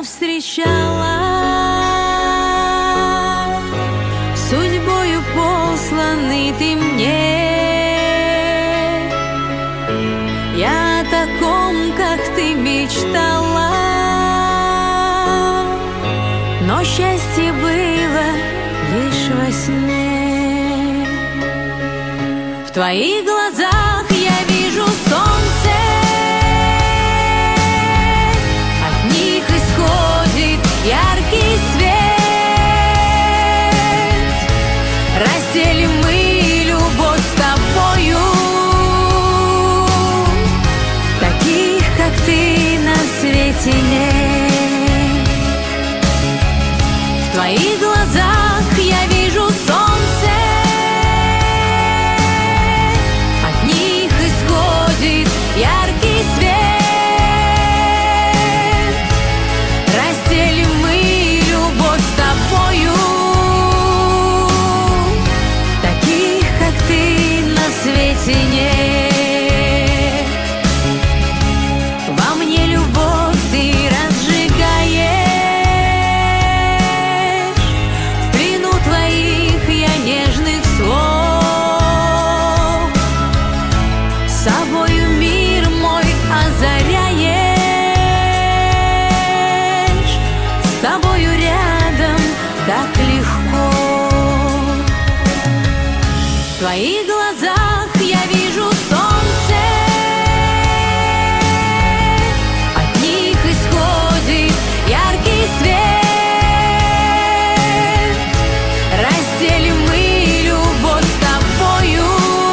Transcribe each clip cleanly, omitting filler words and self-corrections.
повстречала, судьбою посланный ты мне. Я о таком, как ты, мечтала, но счастье было лишь во сне. В твоих глазах я вижу солнце, от них исходит яркий свет. Разделим мы любовь с тобою, таких, как ты, на свете нет. В твоих глазах я вижу солнце, от них исходит яркий свет. Разделим мы любовь с тобою, таких, как ты, на свете нет. Во мне любовь ты разжигаешь, в плену твоих я нежных слов. Собою мир мой озаряешь, с тобою рядом так легко. В твоих глазах я вижу солнце, от них исходит яркий свет. Разделим мы любовь с тобою,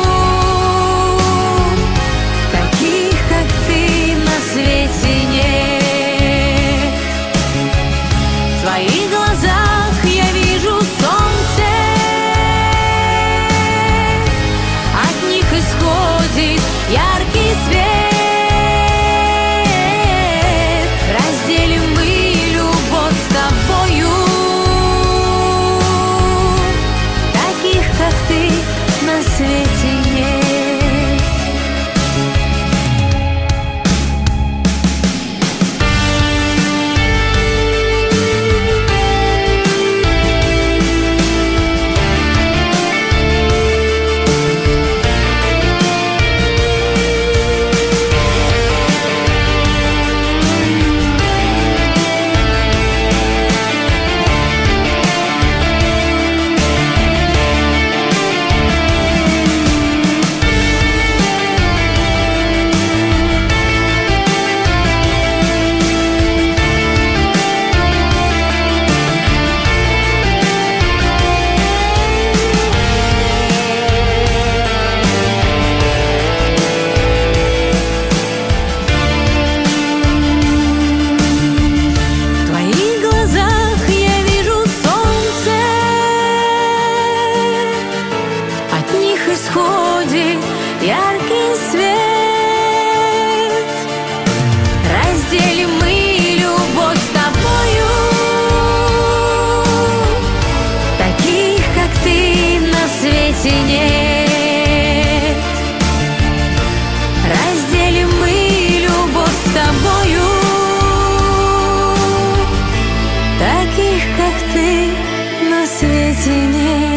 таких, как ты, на свете нет. В твоих глазах я вижу солнце, от них исходит яркий свет. Разделим мы любовь с тобою, таких, как ты, на свете нет. В твоих глазах я вижу солнце, от них исходит яркий свет. Разделим мы любовь с тобою, таких, как ты, на свете нет. Разделим мы любовь с тобою, таких, как ты, на свете нет.